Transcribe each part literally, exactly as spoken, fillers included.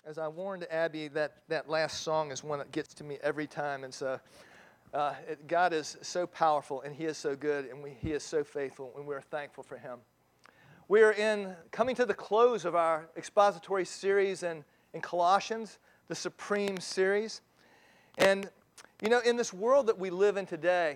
as I warned Abby, that, that last song is one that gets to me every time. And so uh, it, God is so powerful, and He is so good, and we, He is so faithful, and we're thankful for Him. We are in coming to the close of our expository series in, in Colossians, the Supreme series. And, you know, in this world that we live in today,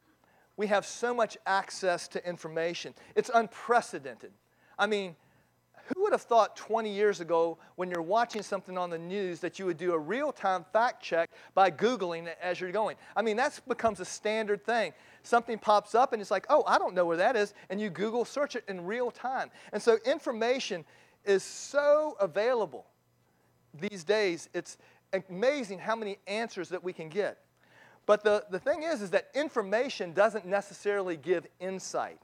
we have so much access to information. It's unprecedented. I mean, who would have thought twenty years ago when you're watching something on the news that you would do a real-time fact check by Googling it as you're going? I mean, that becomes a standard thing. Something pops up and it's like, oh, I don't know where that is, and you Google search it in real time. And so information is so available these days. It's amazing how many answers that we can get. But the, the thing is, is that information doesn't necessarily give insight.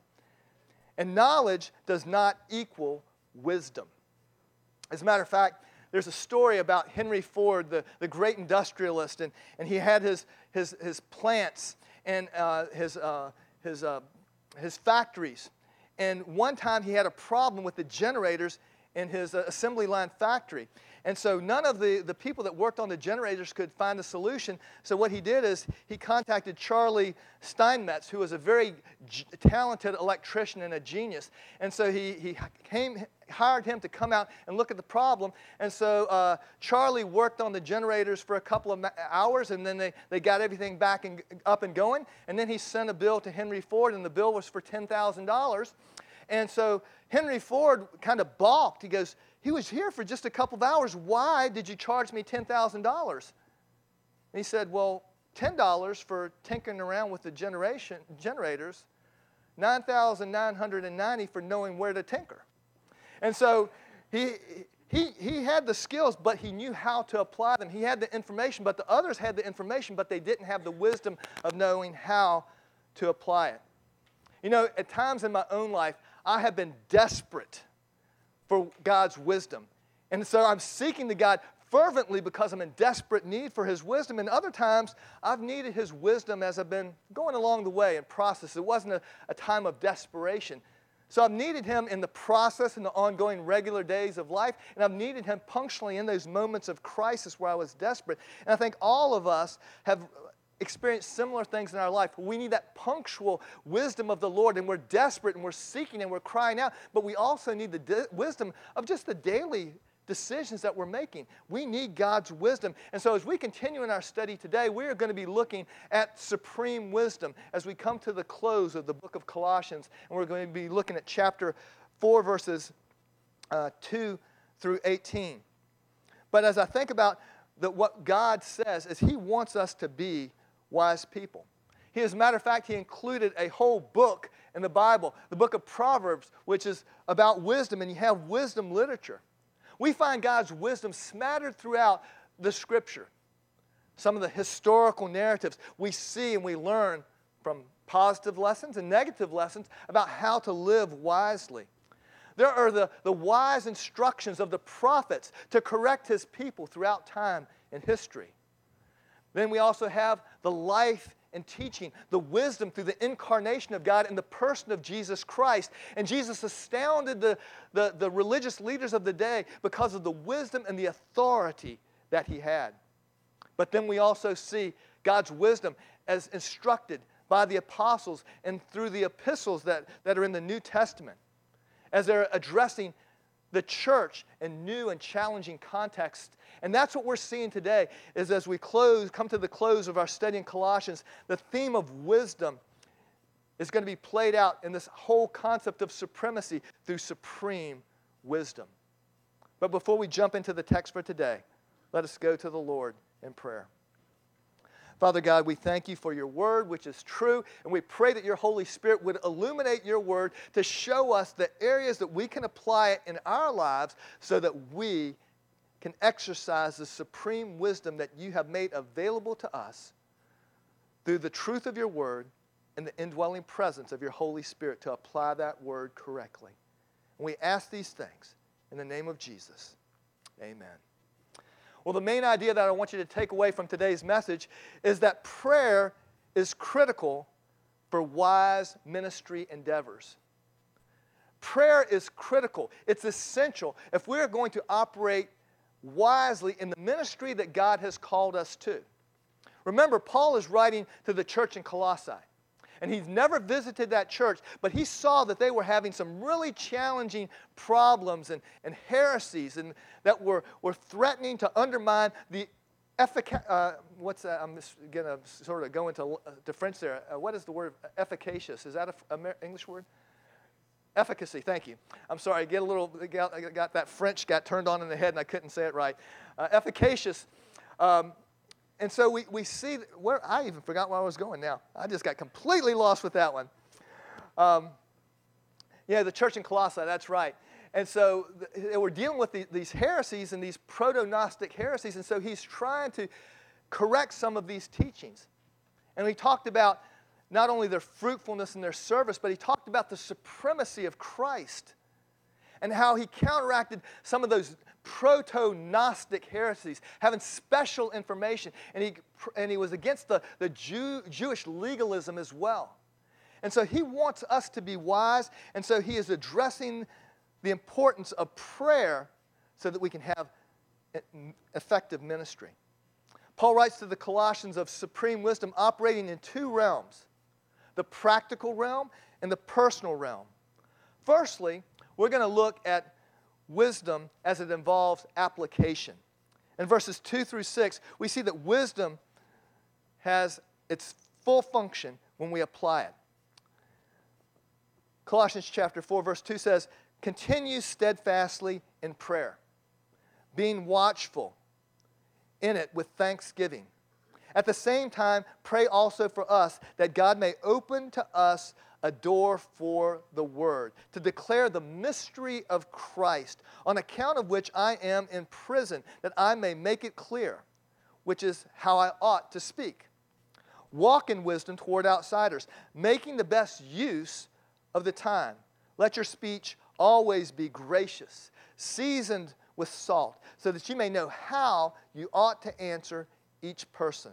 And knowledge does not equal wisdom. As a matter of fact, there's a story about Henry Ford, the, the great industrialist, and, and he had his, his, his plants and uh, his, uh, his, uh, his factories. And one time he had a problem with the generators in his uh, assembly line factory. And so none of the, the people that worked on the generators could find a solution. So what he did is he contacted Charlie Steinmetz, who was a very g- talented electrician and a genius. And so he, he came, hired him to come out and look at the problem. And so uh, Charlie worked on the generators for a couple of hours, and then they, they got everything back and up and going. And then he sent a bill to Henry Ford, and the bill was for ten thousand dollars. And so Henry Ford kind of balked. He goes, he was here for just a couple of hours. Why did you charge me ten thousand dollars? And he said, well, ten dollars for tinkering around with the generation generators, nine thousand nine hundred ninety dollars for knowing where to tinker. And so he, he, he had the skills, but he knew how to apply them. He had the information, but the others had the information, but they didn't have the wisdom of knowing how to apply it. You know, at times in my own life, I have been desperate for God's wisdom. And so I'm seeking to God fervently because I'm in desperate need for His wisdom. And other times, I've needed His wisdom as I've been going along the way and process. It wasn't a, a time of desperation. So I've needed Him in the process, in the ongoing regular days of life, and I've needed Him punctually in those moments of crisis where I was desperate. And I think all of us have experienced similar things in our life. We need that punctual wisdom of the Lord, and we're desperate, and we're seeking, and we're crying out, but we also need the di- wisdom of just the daily decisions that we're making. We need God's wisdom. And so as we continue in our study today, we are going to be looking at supreme wisdom as we come to the close of the book of Colossians, and we're going to be looking at chapter four, verses uh, two through eighteen. But as I think about the, what God says, is He wants us to be wise people. He, as a matter of fact, He included a whole book in the Bible, the book of Proverbs, which is about wisdom, and you have wisdom literature. We find God's wisdom smattered throughout the Scripture. Some of the historical narratives we see and we learn from positive lessons and negative lessons about how to live wisely. There are the, the wise instructions of the prophets to correct His people throughout time and history. Then we also have the life and teaching, the wisdom through the incarnation of God in the person of Jesus Christ. And Jesus astounded the, the, the religious leaders of the day because of the wisdom and the authority that He had. But then we also see God's wisdom as instructed by the apostles and through the epistles that, that are in the New Testament, as they're addressing the church in new and challenging contexts. And that's what we're seeing today, is as we close, come to the close of our study in Colossians, the theme of wisdom is going to be played out in this whole concept of supremacy through supreme wisdom. But before we jump into the text for today, let us go to the Lord in prayer. Father God, we thank You for Your word, which is true, and we pray that Your Holy Spirit would illuminate Your word to show us the areas that we can apply it in our lives so that we can exercise the supreme wisdom that You have made available to us through the truth of Your word and the indwelling presence of Your Holy Spirit to apply that word correctly. And we ask these things in the name of Jesus. Amen. Well, the main idea that I want you to take away from today's message is that prayer is critical for wise ministry endeavors. Prayer is critical. It's essential if we're going to operate wisely in the ministry that God has called us to. Remember, Paul is writing to the church in Colossae. And he's never visited that church, but he saw that they were having some really challenging problems and, and heresies and that were, were threatening to undermine the efficacy. Uh, what's that? I'm just going to sort of go into uh, to French there. Uh, what is the word efficacious? Is that an English word? Efficacy, thank you. I'm sorry, I get a little, got, got that French got turned on in the head and I couldn't say it right. Uh, efficacious. Um, And so we, we see, where I even forgot where I was going now. I just got completely lost with that one. Um, yeah, the church in Colossae, that's right. And so they were dealing with the, these heresies and these proto-Gnostic heresies, and so he's trying to correct some of these teachings. And he talked about not only their fruitfulness and their service, but he talked about the supremacy of Christ and how he counteracted some of those proto-Gnostic heresies, having special information. And he, and he was against the, the Jew, Jewish legalism as well. And so he wants us to be wise, and so he is addressing the importance of prayer so that we can have effective ministry. Paul writes to the Colossians of supreme wisdom operating in two realms, the practical realm and the personal realm. Firstly, we're going to look at wisdom as it involves application. In verses two through six, we see that wisdom has its full function when we apply it. Colossians chapter four, verse two says, "Continue steadfastly in prayer, being watchful in it with thanksgiving. At the same time, pray also for us, that God may open to us a door for the word, to declare the mystery of Christ, on account of which I am in prison, that I may make it clear, which is how I ought to speak. Walk in wisdom toward outsiders, making the best use of the time. Let your speech always be gracious, seasoned with salt, so that you may know how you ought to answer each person."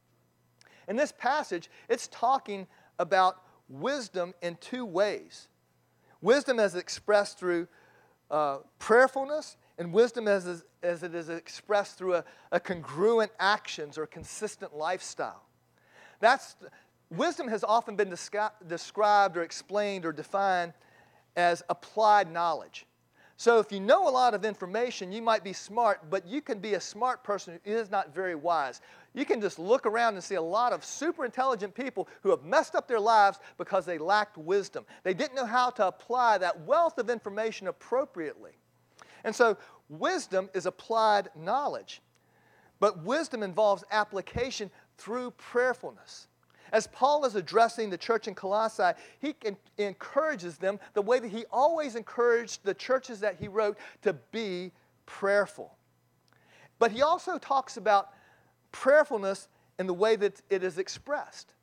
In this passage, it's talking about wisdom in two ways. Wisdom as expressed through uh, prayerfulness, and wisdom as, as it is expressed through a, a congruent actions or consistent lifestyle. That's, wisdom has often been descri- described or explained or defined as applied knowledge. So if you know a lot of information, you might be smart, but you can be a smart person who is not very wise. You can just look around and see a lot of super intelligent people who have messed up their lives because they lacked wisdom. They didn't know how to apply that wealth of information appropriately. And so wisdom is applied knowledge, but wisdom involves application through prayerfulness. As Paul is addressing the church in Colossae, he encourages them the way that he always encouraged the churches that he wrote to be prayerful. But he also talks about prayerfulness in the way that it is expressed,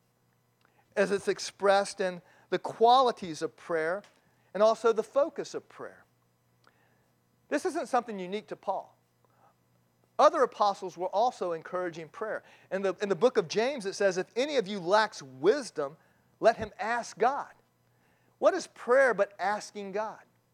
as it's expressed in the qualities of prayer and also the focus of prayer. This isn't something unique to Paul. Other apostles were also encouraging prayer. In the, in the book of James, it says, if any of you lacks wisdom, let him ask God. What is prayer but asking God?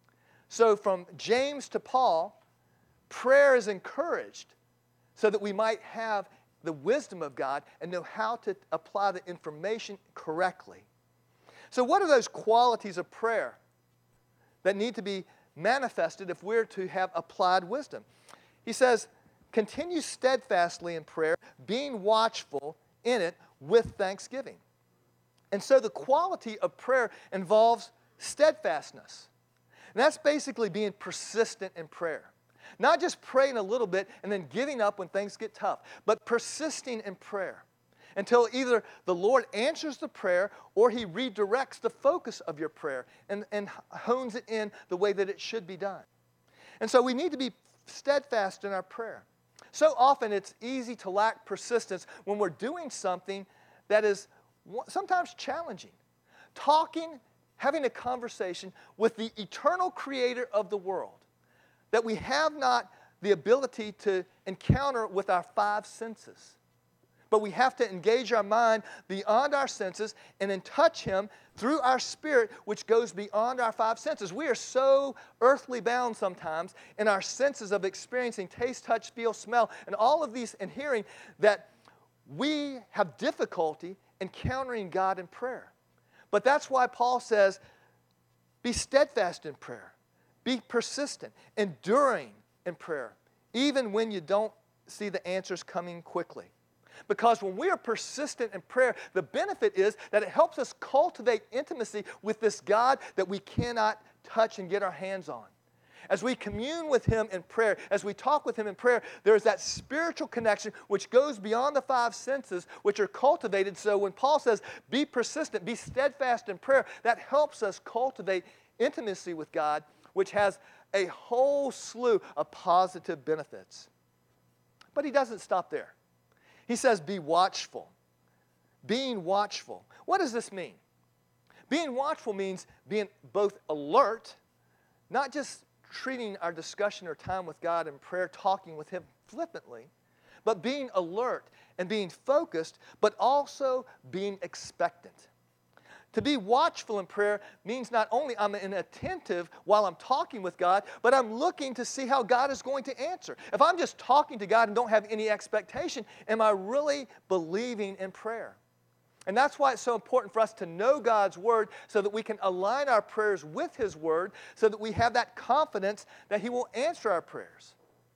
So from James to Paul, prayer is encouraged so that we might have the wisdom of God and know how to apply the information correctly. So what are those qualities of prayer that need to be manifested if we're to have applied wisdom? He says, continue steadfastly in prayer, being watchful in it with thanksgiving. And so the quality of prayer involves steadfastness. And that's basically being persistent in prayer. Not just praying a little bit and then giving up when things get tough, but persisting in prayer until either the Lord answers the prayer or He redirects the focus of your prayer and, and hones it in the way that it should be done. And so we need to be steadfast in our prayer. So often it's easy to lack persistence when we're doing something that is sometimes challenging. Talking, having a conversation with the eternal creator of the world that we have not the ability to encounter with our five senses. But we have to engage our mind beyond our senses and then touch him through our spirit, which goes beyond our five senses. We are so earthly bound sometimes in our senses of experiencing taste, touch, feel, smell, and all of these and hearing that we have difficulty encountering God in prayer. But that's why Paul says, be steadfast in prayer. Be persistent, enduring in prayer, even when you don't see the answers coming quickly. Because when we are persistent in prayer, the benefit is that it helps us cultivate intimacy with this God that we cannot touch and get our hands on. As we commune with him in prayer, as we talk with him in prayer, there's that spiritual connection which goes beyond the five senses, which are cultivated. So when Paul says, be persistent, be steadfast in prayer, that helps us cultivate intimacy with God, which has a whole slew of positive benefits. But he doesn't stop there. He says, be watchful. Being watchful. What does this mean? Being watchful means being both alert, not just treating our discussion or time with God in prayer, talking with him flippantly, but being alert and being focused, but also being expectant. To be watchful in prayer means not only I'm attentive while I'm talking with God, but I'm looking to see how God is going to answer. If I'm just talking to God and don't have any expectation, am I really believing in prayer? And that's why it's so important for us to know God's Word so that we can align our prayers with his Word so that we have that confidence that he will answer our prayers.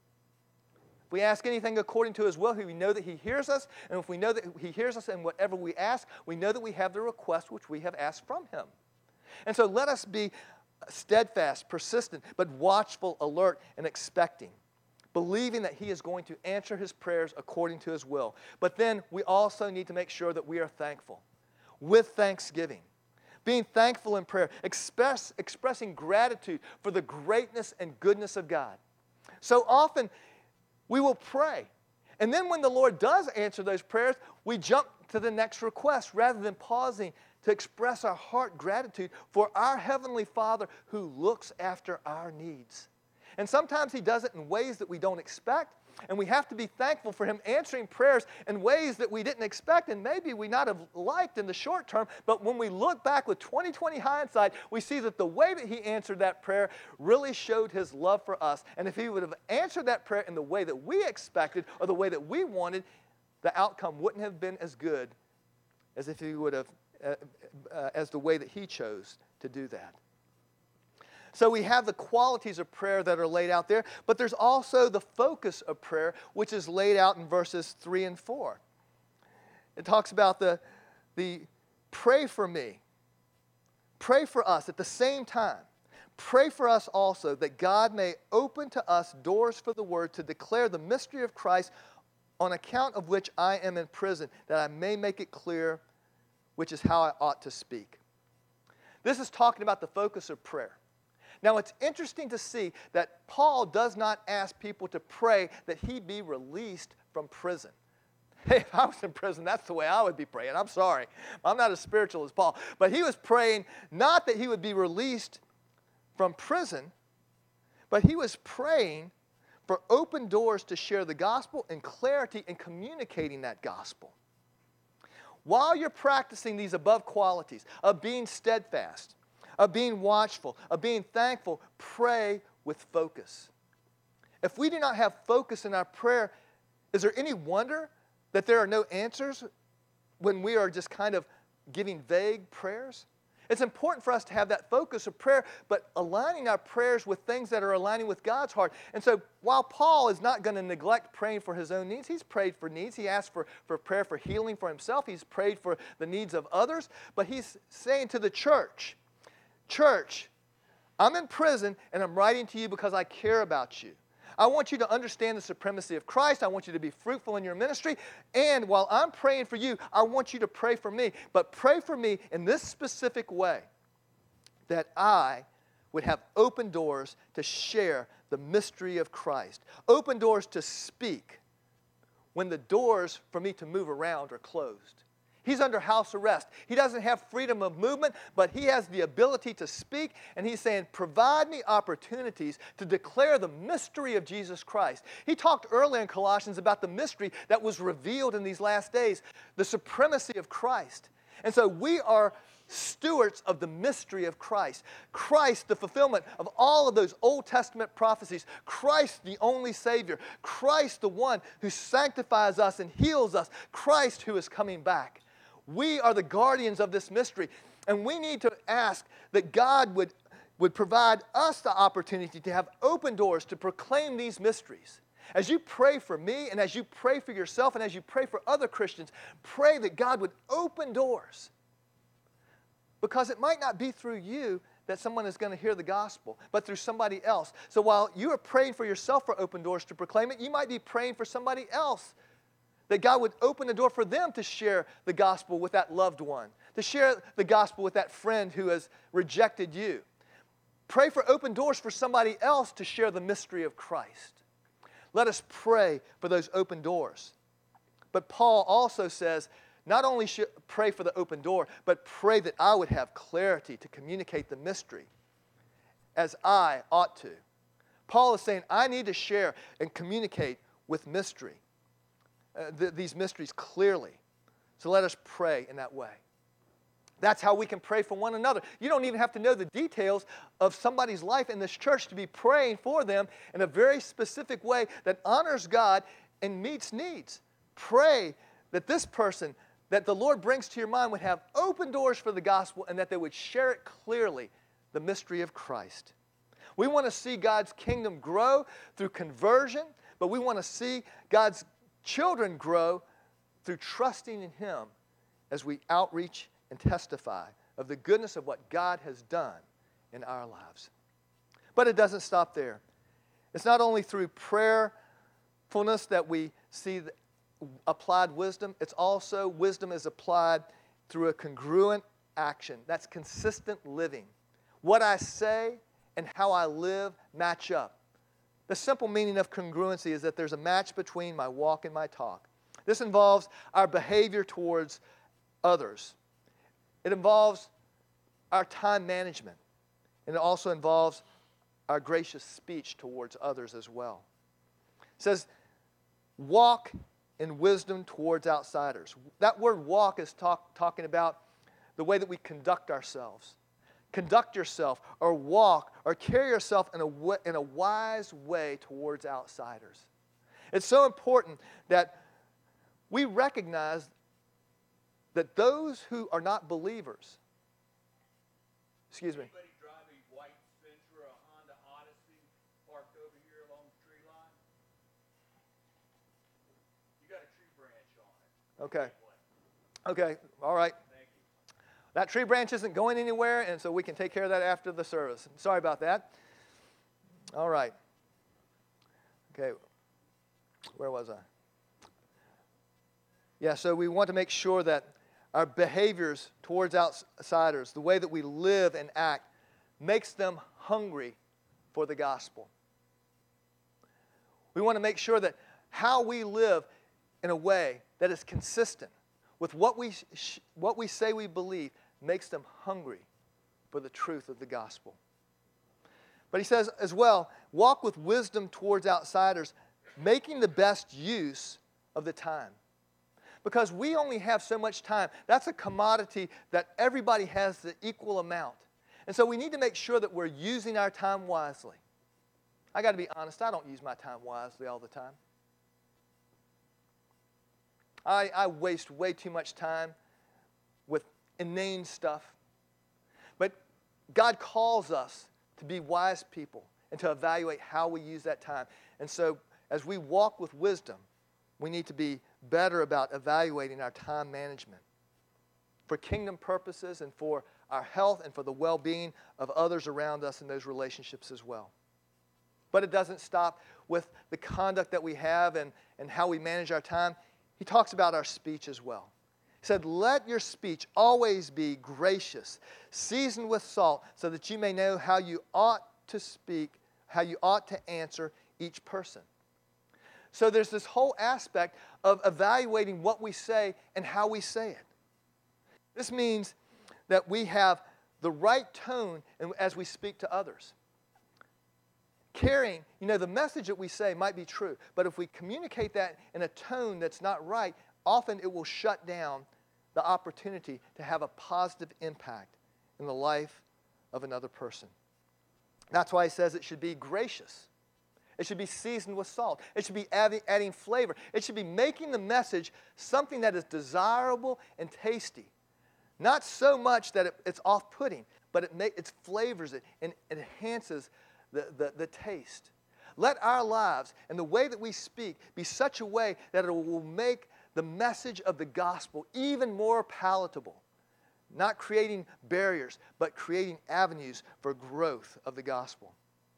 If we ask anything according to his will, we know that he hears us. And if we know that he hears us in whatever we ask, we know that we have the request which we have asked from him. And so let us be steadfast, persistent, but watchful, alert, and expecting, believing that he is going to answer his prayers according to his will. But then we also need to make sure that we are thankful with thanksgiving. Being thankful in prayer, express, expressing gratitude for the greatness and goodness of God. So often, we will pray. And then when the Lord does answer those prayers, we jump to the next request rather than pausing to express our heart gratitude for our Heavenly Father who looks after our needs. And sometimes he does it in ways that we don't expect, and we have to be thankful for him answering prayers in ways that we didn't expect and maybe we not have liked in the short term. But when we look back with twenty twenty hindsight, we see that the way that he answered that prayer really showed his love for us. And if he would have answered that prayer in the way that we expected or the way that we wanted, the outcome wouldn't have been as good as if he would have, uh, uh, as the way that he chose to do that. So we have the qualities of prayer that are laid out there, but there's also the focus of prayer, which is laid out in verses three and four. It talks about the, the pray for me, pray for us at the same time. Pray for us also that God may open to us doors for the word to declare the mystery of Christ, on account of which I am in prison, that I may make it clear, which is how I ought to speak. This is talking about the focus of prayer. Now, it's interesting to see that Paul does not ask people to pray that he be released from prison. Hey, if I was in prison, that's the way I would be praying. I'm sorry. I'm not as spiritual as Paul. But he was praying not that he would be released from prison, but he was praying for open doors to share the gospel and clarity in communicating that gospel. While you're practicing these above qualities of being steadfast, of being watchful, of being thankful, pray with focus. If we do not have focus in our prayer, is there any wonder that there are no answers when we are just kind of giving vague prayers? It's important for us to have that focus of prayer, but aligning our prayers with things that are aligning with God's heart. And so while Paul is not going to neglect praying for his own needs, he's prayed for needs. He asked for, for prayer for healing for himself. He's prayed for the needs of others. But he's saying to the church, Church, I'm in prison and I'm writing to you because I care about you. I want you to understand the supremacy of Christ. I want you to be fruitful in your ministry. And while I'm praying for you, I want you to pray for me. But pray for me in this specific way, that I would have open doors to share the mystery of Christ. Open doors to speak when the doors for me to move around are closed. He's under house arrest. He doesn't have freedom of movement, but he has the ability to speak, and he's saying, provide me opportunities to declare the mystery of Jesus Christ. He talked earlier in Colossians about the mystery that was revealed in these last days, the supremacy of Christ. And so we are stewards of the mystery of Christ. Christ, the fulfillment of all of those Old Testament prophecies. Christ, the only Savior. Christ, the one who sanctifies us and heals us. Christ, who is coming back. We are the guardians of this mystery, and we need to ask that God would, would provide us the opportunity to have open doors to proclaim these mysteries. As you pray for me, and as you pray for yourself, and as you pray for other Christians, pray that God would open doors. Because it might not be through you that someone is going to hear the gospel, but through somebody else. So while you are praying for yourself for open doors to proclaim it, you might be praying for somebody else, that God would open the door for them to share the gospel with that loved one, to share the gospel with that friend who has rejected you. Pray for open doors for somebody else to share the mystery of Christ. Let us pray for those open doors. But Paul also says, not only should pray for the open door, but pray that I would have clarity to communicate the mystery as I ought to. Paul is saying, I need to share and communicate with mystery. Uh, th- these mysteries clearly. So let us pray in that way. That's how we can pray for one another. You don't even have to know the details of somebody's life in this church to be praying for them in a very specific way that honors God and meets needs. Pray that this person that the Lord brings to your mind would have open doors for the gospel and that they would share it clearly, the mystery of Christ. We want to see God's kingdom grow through conversion, but we want to see God's children grow through trusting in Him as we outreach and testify of the goodness of what God has done in our lives. But it doesn't stop there. It's not only through prayerfulness that we see the applied wisdom, it's also wisdom is applied through a congruent action. That's consistent living. What I say and how I live match up. The simple meaning of congruency is that there's a match between my walk and my talk. This involves our behavior towards others. It involves our time management. And it also involves our gracious speech towards others as well. It says, walk in wisdom towards outsiders. That word walk is talk, talking about the way that we conduct ourselves. Conduct yourself or walk or carry yourself in a, in a wise way towards outsiders. It's so important that we recognize that those who are not believers, excuse me. Anybody drive a white Sentra, a Honda Odyssey parked over here along the tree line? You got a tree branch on it. Okay. Okay, all right. That tree branch isn't going anywhere, and so we can take care of that after the service. Sorry about that. All right. Okay. Where was I? Yeah, so we want to make sure that our behaviors towards outsiders, the way that we live and act, makes them hungry for the gospel. We want to make sure that how we live in a way that is consistent with what we, sh- what we say we believe makes them hungry for the truth of the gospel. But he says as well, walk with wisdom towards outsiders, making the best use of the time. Because we only have so much time. That's a commodity that everybody has the equal amount. And so we need to make sure that we're using our time wisely. I got to be honest, I don't use my time wisely all the time. I, I waste way too much time with inane stuff. But God calls us to be wise people and to evaluate how we use that time. And so as we walk with wisdom, we need to be better about evaluating our time management for kingdom purposes and for our health and for the well-being of others around us in those relationships as well. But it doesn't stop with the conduct that we have and, and how we manage our time. He talks about our speech as well. He said, let your speech always be gracious, seasoned with salt, so that you may know how you ought to speak, how you ought to answer each person. So there's this whole aspect of evaluating what we say and how we say it. This means that we have the right tone in- as we speak to others. Carrying, you know, the message that we say might be true, but if we communicate that in a tone that's not right, often it will shut down the opportunity to have a positive impact in the life of another person. That's why he says it should be gracious. It should be seasoned with salt. It should be adding, adding flavor. It should be making the message something that is desirable and tasty. Not so much that it, it's off-putting, but it, make, it flavors it and it enhances the, the, the taste. Let our lives and the way that we speak be such a way that it will make the message of the gospel even more palatable. Not creating barriers, but creating avenues for growth of the gospel.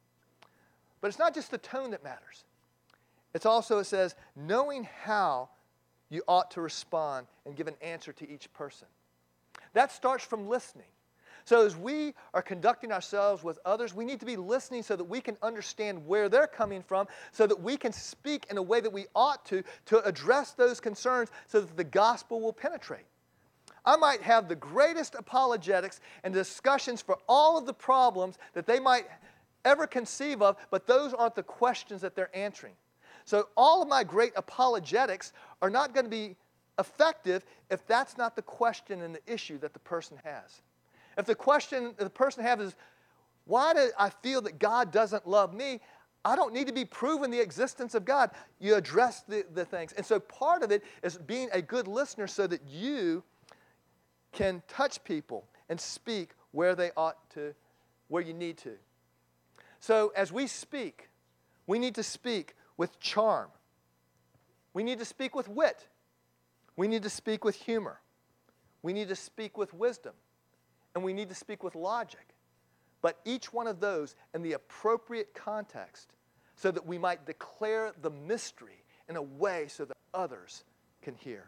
But it's not just the tone that matters. It's also, it says, knowing how you ought to respond and give an answer to each person. That starts from listening. So as we are conducting ourselves with others, we need to be listening so that we can understand where they're coming from, so that we can speak in a way that we ought to, to address those concerns so that the gospel will penetrate. I might have the greatest apologetics and discussions for all of the problems that they might ever conceive of, but those aren't the questions that they're answering. So all of my great apologetics are not going to be effective if that's not the question and the issue that the person has. If the question the person has is, why do I feel that God doesn't love me? I don't need to be proven the existence of God. You address the, the things. And so part of it is being a good listener so that you can touch people and speak where they ought to, where you need to. So as we speak, we need to speak with charm. We need to speak with wit. We need to speak with humor. We need to speak with wisdom. And we need to speak with logic. But each one of those in the appropriate context so that we might declare the mystery in a way so that others can hear.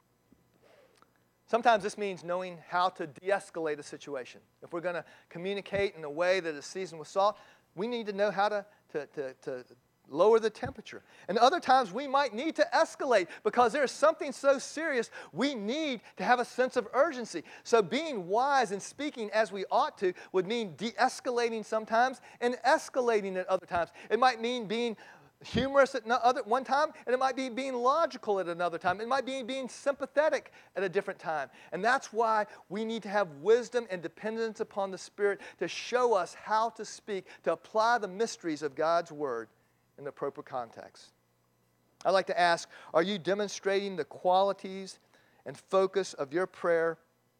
Sometimes this means knowing how to de-escalate a situation. If we're going to communicate in a way that is seasoned with salt, we need to know how to, to, to, to lower the temperature. And other times we might need to escalate because there's something so serious we need to have a sense of urgency. So being wise and speaking as we ought to would mean de-escalating sometimes and escalating at other times. It might mean being humorous at other, one time, and it might be being logical at another time. It might be being sympathetic at a different time. And that's why we need to have wisdom and dependence upon the Spirit to show us how to speak, to apply the mysteries of God's Word in the appropriate context. I'd like to ask, are you demonstrating the qualities and focus of your prayer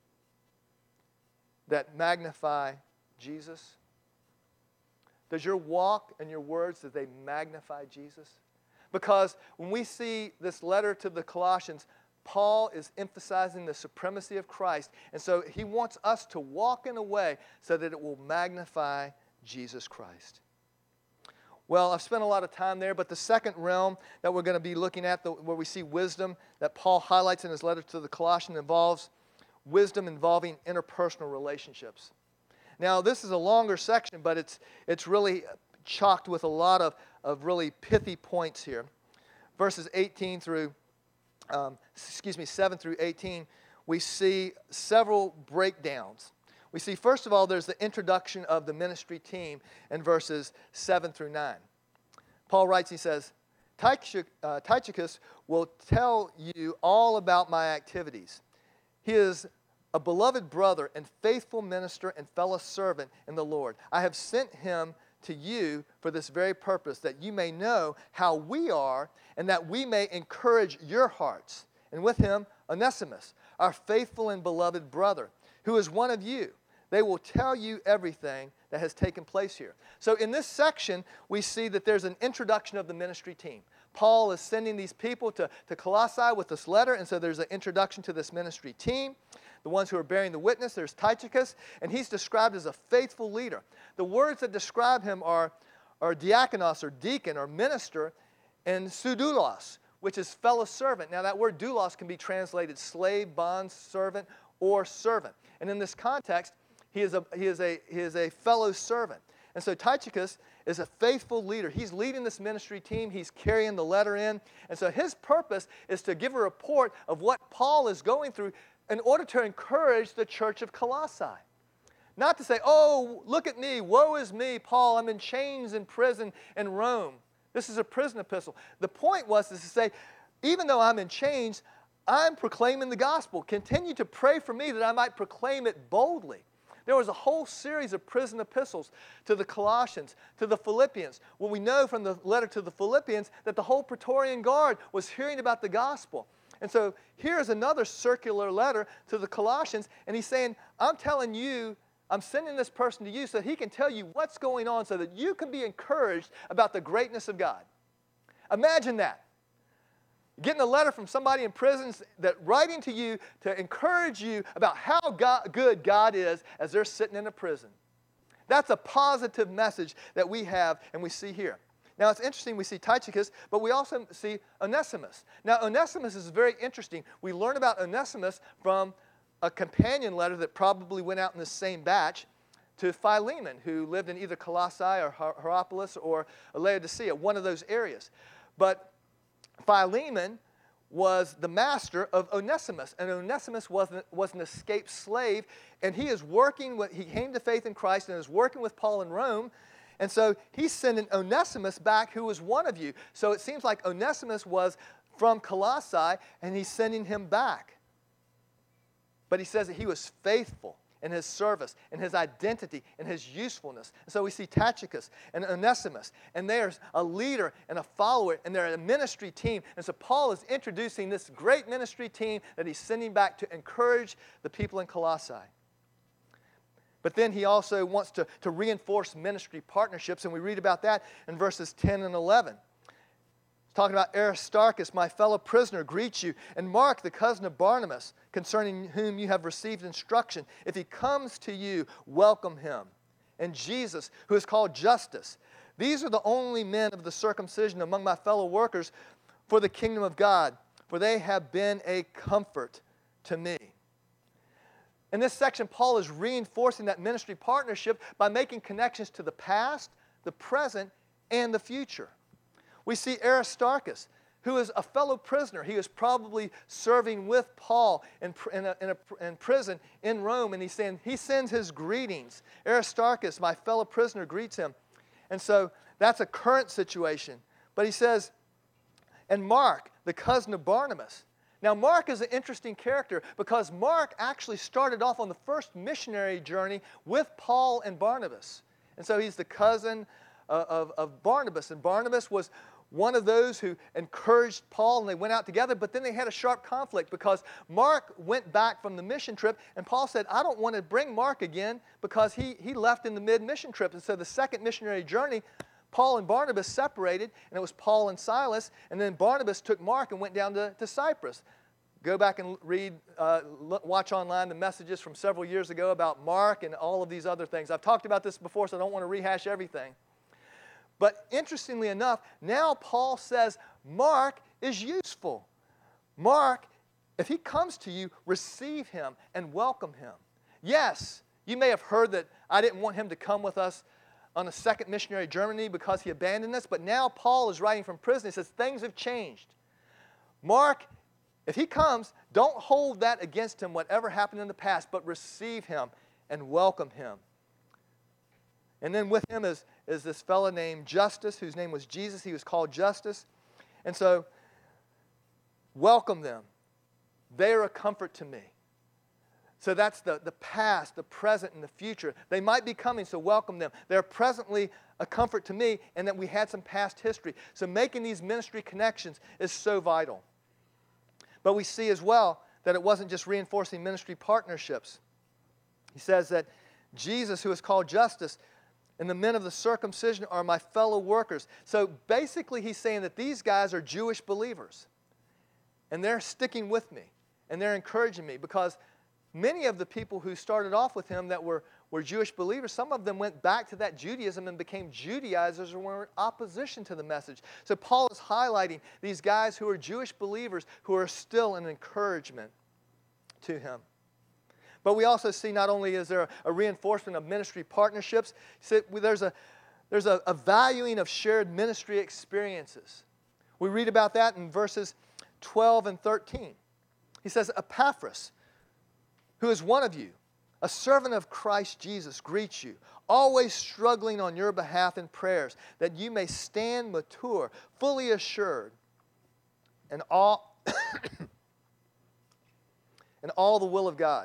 that magnify Jesus? Does your walk and your words, do they magnify Jesus? Because when we see this letter to the Colossians, Paul is emphasizing the supremacy of Christ. And so he wants us to walk in a way so that it will magnify Jesus Christ. Well, I've spent a lot of time there, but the second realm that we're going to be looking at, the, where we see wisdom that Paul highlights in his letter to the Colossians, involves wisdom involving interpersonal relationships. Now, this is a longer section, but it's, it's really chocked with a lot of, of really pithy points here. Verses eighteen through, um, excuse me, seven through eighteen, we see several breakdowns. We see, first of all, there's the introduction of the ministry team in verses seven through nine. Paul writes, he says, Tychicus will tell you all about my activities. He is a beloved brother and faithful minister and fellow servant in the Lord. I have sent him to you for this very purpose, that you may know how we are and that we may encourage your hearts. And with him, Onesimus, our faithful and beloved brother, who is one of you. They will tell you everything that has taken place here. So in this section, we see that there's an introduction of the ministry team. Paul is sending these people to, to Colossae with this letter, and so there's an introduction to this ministry team. The ones who are bearing the witness, there's Tychicus, and he's described as a faithful leader. The words that describe him are, are diakonos, or deacon, or minister, and pseudoulos, which is fellow servant. Now that word doulos can be translated slave, bond, servant, or servant. And in this context, he is a, he is a, he is a fellow servant. And so Tychicus is a faithful leader. He's leading this ministry team. He's carrying the letter in. And so his purpose is to give a report of what Paul is going through in order to encourage the church of Colossae. Not to say, oh, look at me, woe is me, Paul, I'm in chains in prison in Rome. This is a prison epistle. The point was is to say, even though I'm in chains, I'm proclaiming the gospel. Continue to pray for me that I might proclaim it boldly. There was a whole series of prison epistles to the Colossians, to the Philippians. Well, we know from the letter to the Philippians that the whole Praetorian Guard was hearing about the gospel. And so here's another circular letter to the Colossians, and he's saying, I'm telling you, I'm sending this person to you so that he can tell you what's going on so that you can be encouraged about the greatness of God. Imagine that. Getting a letter from somebody in prison that writing to you to encourage you about how God, good God is as they're sitting in a prison. That's a positive message that we have and we see here. Now, it's interesting, we see Tychicus, but we also see Onesimus. Now, Onesimus is very interesting. We learn about Onesimus from a companion letter that probably went out in the same batch to Philemon, who lived in either Colossae or Hierapolis or Laodicea, one of those areas. But Philemon was the master of Onesimus, and Onesimus was an, was an escaped slave, and he is working with, he came to faith in Christ and is working with Paul in Rome, and so he's sending Onesimus back, who was one of you. So it seems like Onesimus was from Colossae, and he's sending him back. But he says that he was faithful in his service, in his identity, in his usefulness. And so we see Tychicus and Onesimus, and there's a leader and a follower, and they're a ministry team. And so Paul is introducing this great ministry team that he's sending back to encourage the people in Colossae. But then he also wants to, to reinforce ministry partnerships, and we read about that in verses ten and eleven. It's talking about Aristarchus, my fellow prisoner, greets you, and Mark, the cousin of Barnabas, concerning whom you have received instruction. If he comes to you, welcome him. And Jesus, who is called Justus. These are the only men of the circumcision among my fellow workers for the kingdom of God, for they have been a comfort to me. In this section, Paul is reinforcing that ministry partnership by making connections to the past, the present, and the future. We see Aristarchus, who is a fellow prisoner. He is probably serving with Paul in, in, a, in, a, in prison in Rome, and he's saying, he sends his greetings. Aristarchus, my fellow prisoner, greets him. And so that's a current situation. But he says, and Mark, the cousin of Barnabas. Now, Mark is an interesting character because Mark actually started off on the first missionary journey with Paul and Barnabas. And so he's the cousin of, of, of Barnabas. And Barnabas was one of those who encouraged Paul, and they went out together, but then they had a sharp conflict because Mark went back from the mission trip, and Paul said, I don't want to bring Mark again because he, he left in the mid-mission trip. And so the second missionary journey, Paul and Barnabas separated, and it was Paul and Silas, and then Barnabas took Mark and went down to, to Cyprus. Go back and read, uh, watch online the messages from several years ago about Mark and all of these other things. I've talked about this before, so I don't want to rehash everything. But interestingly enough, now Paul says Mark is useful. Mark, if he comes to you, receive him and welcome him. Yes, you may have heard that I didn't want him to come with us on a second missionary journey because he abandoned us, but now Paul is writing from prison. He says things have changed. Mark, if he comes, don't hold that against him, whatever happened in the past, but receive him and welcome him. And then with him is, is this fellow named Justus, whose name was Jesus. He was called Justus. And so, welcome them. They are a comfort to me. So that's the, the past, the present, and the future. They might be coming, so welcome them. They're presently a comfort to me, and that we had some past history. So making these ministry connections is so vital. But we see as well that it wasn't just reinforcing ministry partnerships. He says that Jesus, who is called Justus, and the men of the circumcision are my fellow workers. So basically he's saying that these guys are Jewish believers. And they're sticking with me. And they're encouraging me because many of the people who started off with him that were, were Jewish believers, some of them went back to that Judaism and became Judaizers or were in opposition to the message. So Paul is highlighting these guys who are Jewish believers who are still an encouragement to him. But we also see not only is there a reinforcement of ministry partnerships, there's a, there's a, a valuing of shared ministry experiences. We read about that in verses twelve and thirteen. He says, Epaphras, who is one of you, a servant of Christ Jesus, greets you, always struggling on your behalf in prayers, that you may stand mature, fully assured, and all, and all the will of God.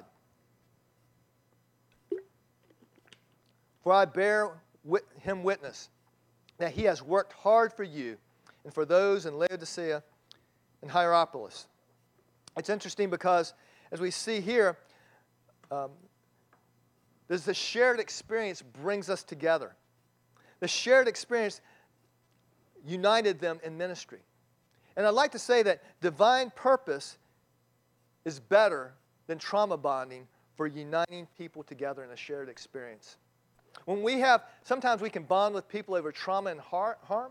For I bear wit- him witness that he has worked hard for you and for those in Laodicea and Hierapolis. It's interesting because, as we see here, um, there's the shared experience brings us together. The shared experience united them in ministry. And I'd like to say that divine purpose is better than trauma bonding for uniting people together in a shared experience. When we have, sometimes we can bond with people over trauma and har- harm,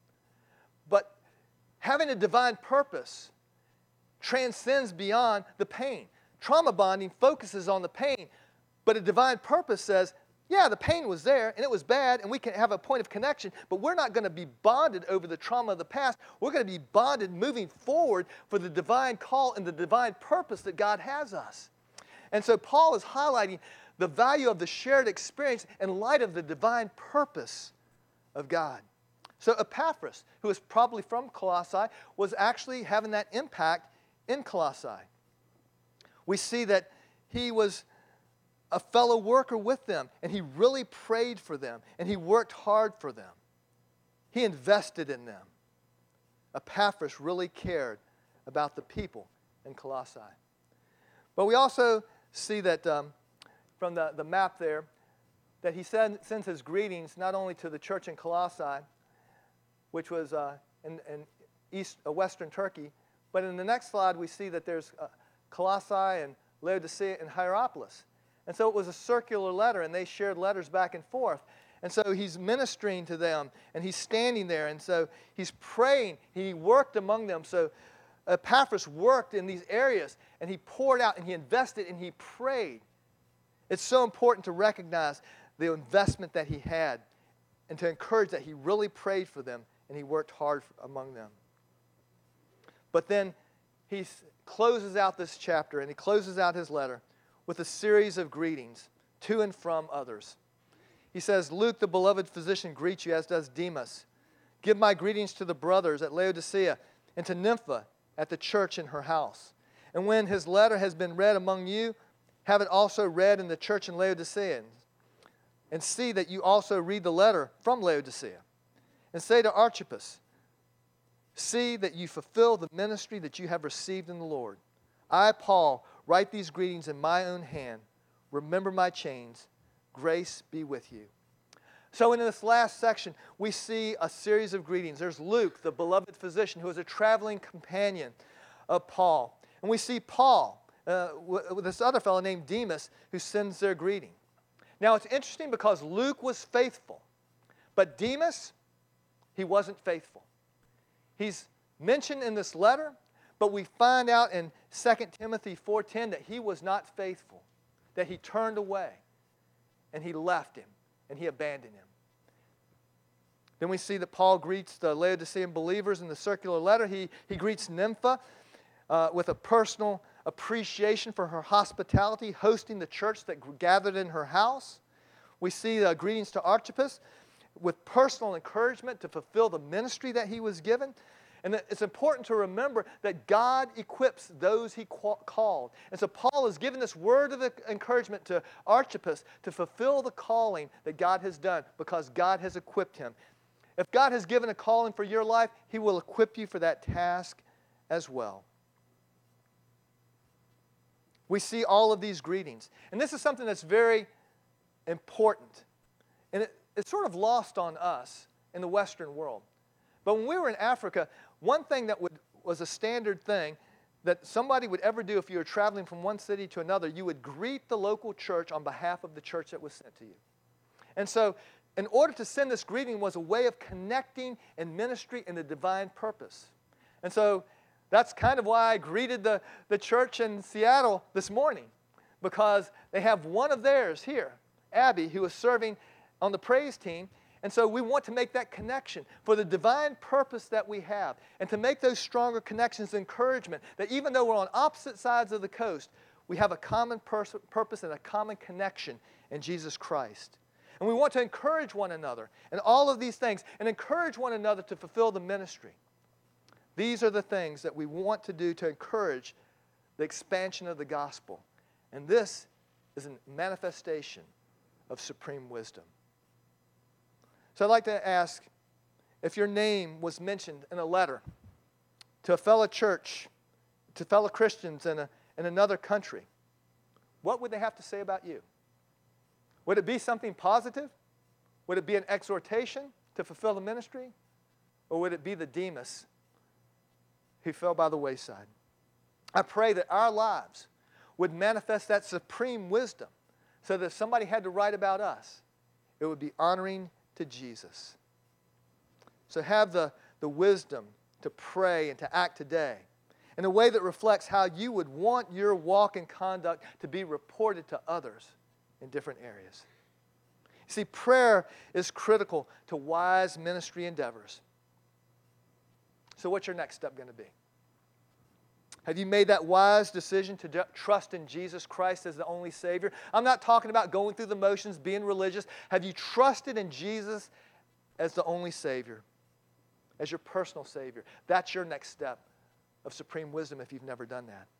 but having a divine purpose transcends beyond the pain. Trauma bonding focuses on the pain, but a divine purpose says, yeah, the pain was there, and it was bad, and we can have a point of connection, but we're not going to be bonded over the trauma of the past. We're going to be bonded moving forward for the divine call and the divine purpose that God has us. And so Paul is highlighting the value of the shared experience in light of the divine purpose of God. So Epaphras, who is probably from Colossae, was actually having that impact in Colossae. We see that he was a fellow worker with them, and he really prayed for them, and he worked hard for them. He invested in them. Epaphras really cared about the people in Colossae. But we also see that um, from the, the map there, that he send, sends his greetings not only to the church in Colossae, which was uh, in, in east, uh, western Turkey, but in the next slide we see that there's uh, Colossae and Laodicea and Hierapolis. And so it was a circular letter, and they shared letters back and forth. And so he's ministering to them, and he's standing there, and so he's praying. He worked among them. So Epaphras worked in these areas, and he poured out, and he invested, and he prayed. It's so important to recognize the investment that he had and to encourage that he really prayed for them, and he worked hard among them. But then he closes out this chapter, and he closes out his letter with a series of greetings to and from others. He says, Luke, the beloved physician, greets you, as does Demas. Give my greetings to the brothers at Laodicea and to Nympha at the church in her house. And when his letter has been read among you, have it also read in the church in Laodicea. And see that you also read the letter from Laodicea. And say to Archippus, see that you fulfill the ministry that you have received in the Lord. I, Paul, write these greetings in my own hand. Remember my chains. Grace be with you. So in this last section, we see a series of greetings. There's Luke, the beloved physician, who is a traveling companion of Paul. And we see Paul, uh, with this other fellow named Demas, who sends their greeting. Now, it's interesting because Luke was faithful, but Demas, he wasn't faithful. He's mentioned in this letter, but we find out in Second Timothy four ten that he was not faithful, that he turned away, and he left him, and he abandoned him. Then we see that Paul greets the Laodicean believers in the circular letter. He, he greets Nympha uh, with a personal appreciation for her hospitality, hosting the church that gathered in her house. We see uh, greetings to Archippus with personal encouragement to fulfill the ministry that he was given. And it's important to remember that God equips those he called. And so Paul is giving this word of encouragement to Archippus to fulfill the calling that God has done because God has equipped him. If God has given a calling for your life, he will equip you for that task as well. We see all of these greetings. And this is something that's very important. And it, it's sort of lost on us in the Western world. But when we were in Africa, one thing that would, was a standard thing that somebody would ever do if you were traveling from one city to another, you would greet the local church on behalf of the church that was sent to you. And so in order to send this greeting was a way of connecting in ministry and the divine purpose. And so that's kind of why I greeted the, the church in Seattle this morning, because they have one of theirs here, Abby, who is serving on the praise team. And so we want to make that connection for the divine purpose that we have and to make those stronger connections, encouragement that even though we're on opposite sides of the coast, We have a common pers- purpose and a common connection in Jesus Christ. And we want to encourage one another in all of these things and encourage one another to fulfill the ministry. These are the things that we want to do to encourage the expansion of the gospel. And this is a manifestation of supreme wisdom. So I'd like to ask, if your name was mentioned in a letter to a fellow church, to fellow Christians in, a, in another country, what would they have to say about you? Would it be something positive? Would it be an exhortation to fulfill the ministry? Or would it be the Demas who fell by the wayside? I pray that our lives would manifest that supreme wisdom so that if somebody had to write about us, it would be honoring to Jesus. So have the, the wisdom to pray and to act today in a way that reflects how you would want your walk and conduct to be reported to others in different areas. See, prayer is critical to wise ministry endeavors. So what's your next step going to be? Have you made that wise decision to d- trust in Jesus Christ as the only Savior? I'm not talking about going through the motions, being religious. Have you trusted in Jesus as the only Savior, as your personal Savior? That's your next step of supreme wisdom if you've never done that.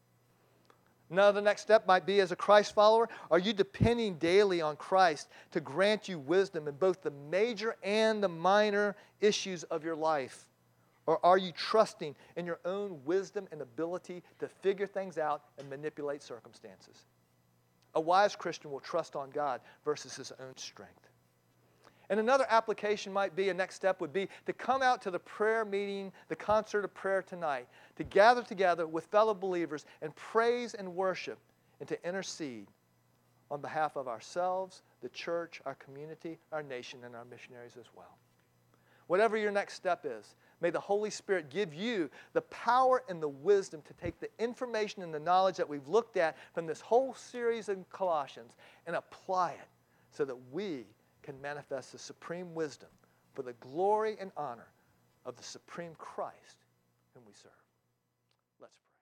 Another next step might be, as a Christ follower, are you depending daily on Christ to grant you wisdom in both the major and the minor issues of your life? Or are you trusting in your own wisdom and ability to figure things out and manipulate circumstances? A wise Christian will trust on God versus his own strength. And another application might be, a next step would be to come out to the prayer meeting, the concert of prayer tonight, to gather together with fellow believers and praise and worship and to intercede on behalf of ourselves, the church, our community, our nation, and our missionaries as well. Whatever your next step is, may the Holy Spirit give you the power and the wisdom to take the information and the knowledge that we've looked at from this whole series in Colossians and apply it so that we can manifest the supreme wisdom for the glory and honor of the supreme Christ whom we serve. Let's pray.